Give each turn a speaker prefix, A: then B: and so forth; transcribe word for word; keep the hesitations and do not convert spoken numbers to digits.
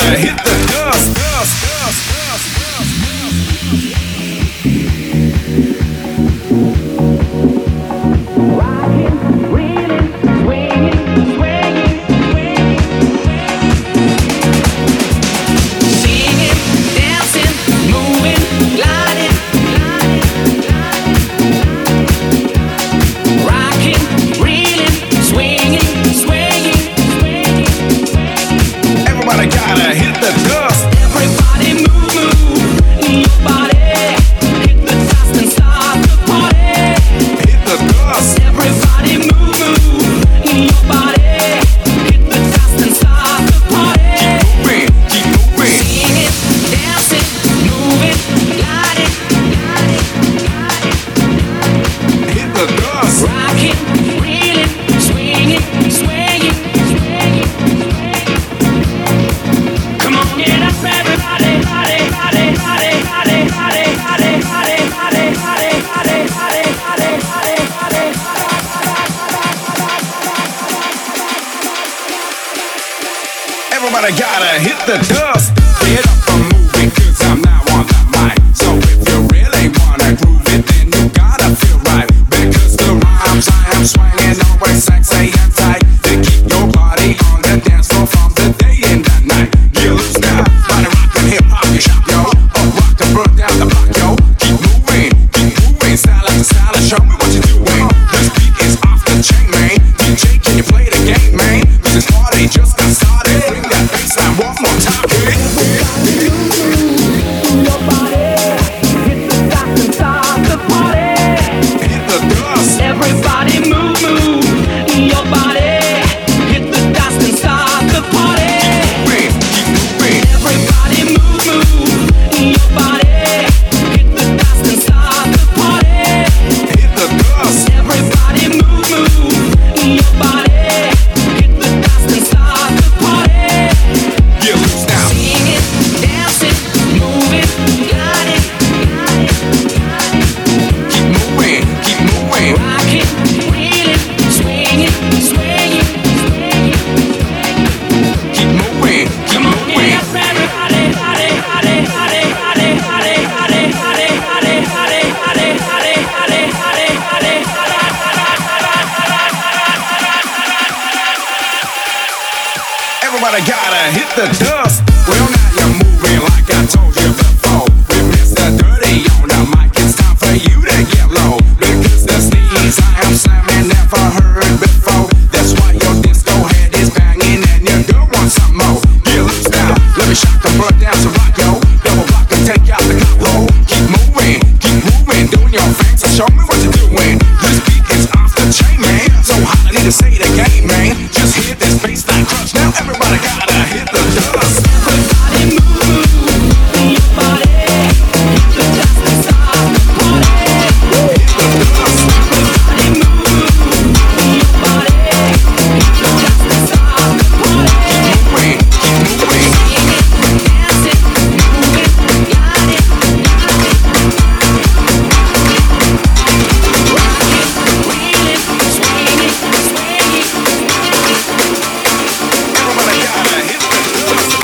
A: gotta hit the dust, dust, dust, dust,
B: Rocking, reeling, swinging, swinging, singing, dancing, moving, gliding, rocking, reeling, swinging, swinging.
A: everybody gotta hit the dust.
B: Everybody move, move, your body, hit the dust and start the party.
A: Hit the dust.
B: Everybody move, move, your body, hit the dust and start the party.
A: Keep moving, keep moving.
B: Singing, dancing, moving, gliding,
A: Hit the dust.
B: rocking, reeling, swinging, swinging, swinging. Come on, get up, everybody, body, body, body, body, body, body, body, body, body, body, body, body, body, body.
A: Everybody gotta hit the dust. Get up and move it, cause I'm now on the mic. So if you really wanna groove it, then you gotta feel right. Because the rhymes I am swinging always sexy and tight. They keep your body on the dance floor from the day and the night. You lose now, body rockin' hip hop, you shop, yo. Oh, rock the bird down the block, yo. Keep moving, keep moving, style after style, and show me what you're doing. This beat is off the chain, man. D J, can you play the game, man? Cause this party just got started. Bring that bassline one more time, kid.
B: Your body, hit the dust and start the party.
A: Hit the dust.
B: Everybody move, move, your body, hit the dust and start the party.
A: Moving, keep moving.
B: Everybody move, move, your body, hit the dust and start the party.
A: Hit the dust.
B: Everybody move, move, your body, hit the dust and start the party.
A: Get loose now.
B: Singing, dancing, moving, gliding,
A: Keep moving, keep moving.
B: rocking, reeling, swinging, swinging.
A: Keep moving, keep
B: Come on,
A: moving.
B: get up, everybody, body, body, body, body, body, body, body, body, body, body, body, body, body, body.
A: Everybody gotta hit the dust. Well, now you're moving like I told you before. With Mister Dirty on the mic, it's time for you to get low. Because the sneeze I am slamming never heard before. That's why your disco head is banging and your girl wants some more. Get loose now, let me shock the bird down. So